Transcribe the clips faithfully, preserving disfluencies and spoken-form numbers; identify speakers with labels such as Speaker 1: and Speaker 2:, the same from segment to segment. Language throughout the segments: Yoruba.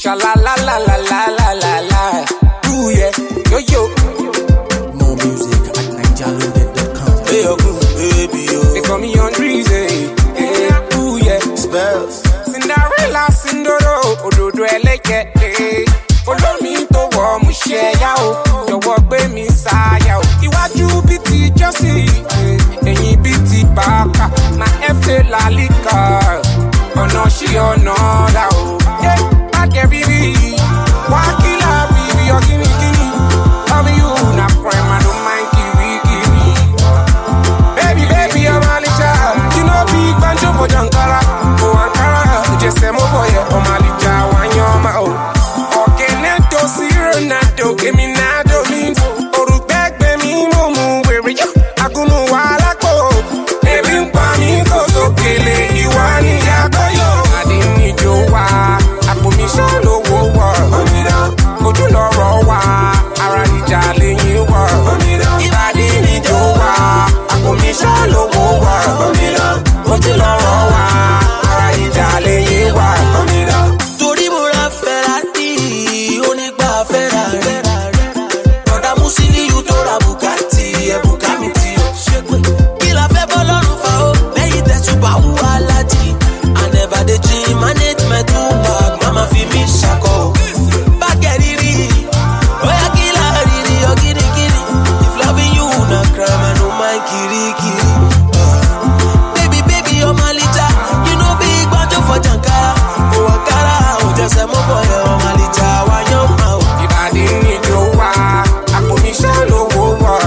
Speaker 1: Sha la la la la la la la la. Ooh yeah, yo yo.
Speaker 2: More music at niger loaded dot com.
Speaker 1: Hey yo, baby yo. They call me on Dreezy. Hey, ooh yeah.
Speaker 2: Spells.
Speaker 1: Cinderella, Cindoro, Ododo Eleke. Hey, olómi tó wọ̀ mú ṣe yá o. Jọ̀wọ́ gbé mi sáyà o. Iwájú bí ti Jọ́sí, ẹ̀yìn bí ti Bàkà. Na F A Lalika, ọ̀nà ṣí ọ̀nà dà o. Bàkẹ́ bíbí, wá kí la bíbí ọ̀gíní gíní. Loving you na prime, I don't mind kiri kiri. Baby, baby, I'm Alicia. You know big banjo for Jankara. Go Ankara, just say mo boy, I'm Alicia, one your ma o. Okay, neto si Ronaldo, give me nado means. Oru beg be me momu, where you? Agunu wala ko. Baby, pa mi ko so kele, iwani ya ko yo. I didn't need you wa, apo mi shalo wo wa. Oju loro wa, ara ija leyin wa. Ibadi ni jo wa, apo mi shalo wo wa. Oju loro wa, ara ija leyin wa.
Speaker 3: Torí mo ra Ferrari, onígbà Ferrari. Brother Musiliu tó ra Bugatti, ẹ̀bùn ká mi tí o ṣe pé. Kí la fẹ́ bọ́ lọ́rùn fa o, lẹ́yìn tẹ̀sùbà wù alájí. I never dey dream, management too bad, mama fi mi ṣakọ o. Bákẹ́ rírì, bóyá kí la rírì ọ gírígírí. If loving you na crime, I no mind kirikiri. Baby, baby, ọmọ Alija, you know big banjo for Jankara. Oh, Ankara, oh, just a move for you, ọmọ Alija, why you ma o?
Speaker 1: Ibadi ni jo wa, apo mi shalo wo wa.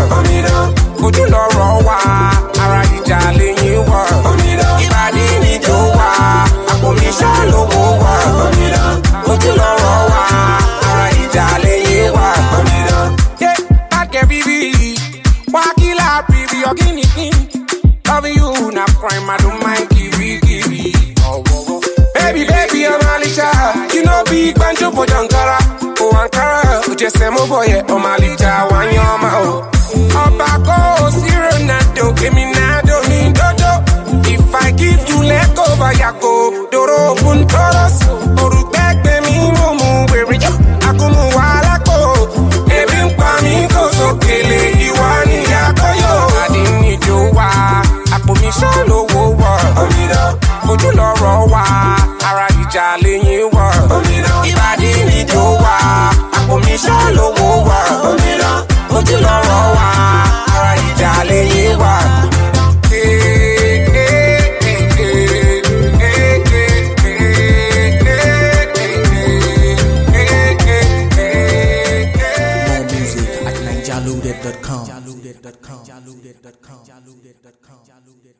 Speaker 1: Oju loro wa, ara ija leyin wa. Ibadi ni jo wa, apo mi shalo wo wa. Oju loro wa, ara ija leyin wa. Yeah, Bàkẹ́ bíbí, wá kí la bíbí ọ̀gíní gíní. Loving you na prime, I don't mind kiri kiri. Oh, oh, oh. Baby, baby, I'm Alicia. You know big banjo for Jankara. Oh, Ankara, oh, just a move boy, I'm Alicia, one your ma o. Oba go, si Ronaldo, give me nado, me dodo. If I give you leg over, ya go. Doro puntoros, oru beg me mi mumu, where you? Akumu wala ko. Ebi mpa mi ko so kele, iwani ya ko yo. I didn't need you wa, apo mi shalo wo wa. Oju loro wa, ara ija leyin wa. Ibadi ni jo wa, apo mi shalo wo wa. Oju loro wa, ara ija leyin wa.
Speaker 2: More music at niger loaded dot com.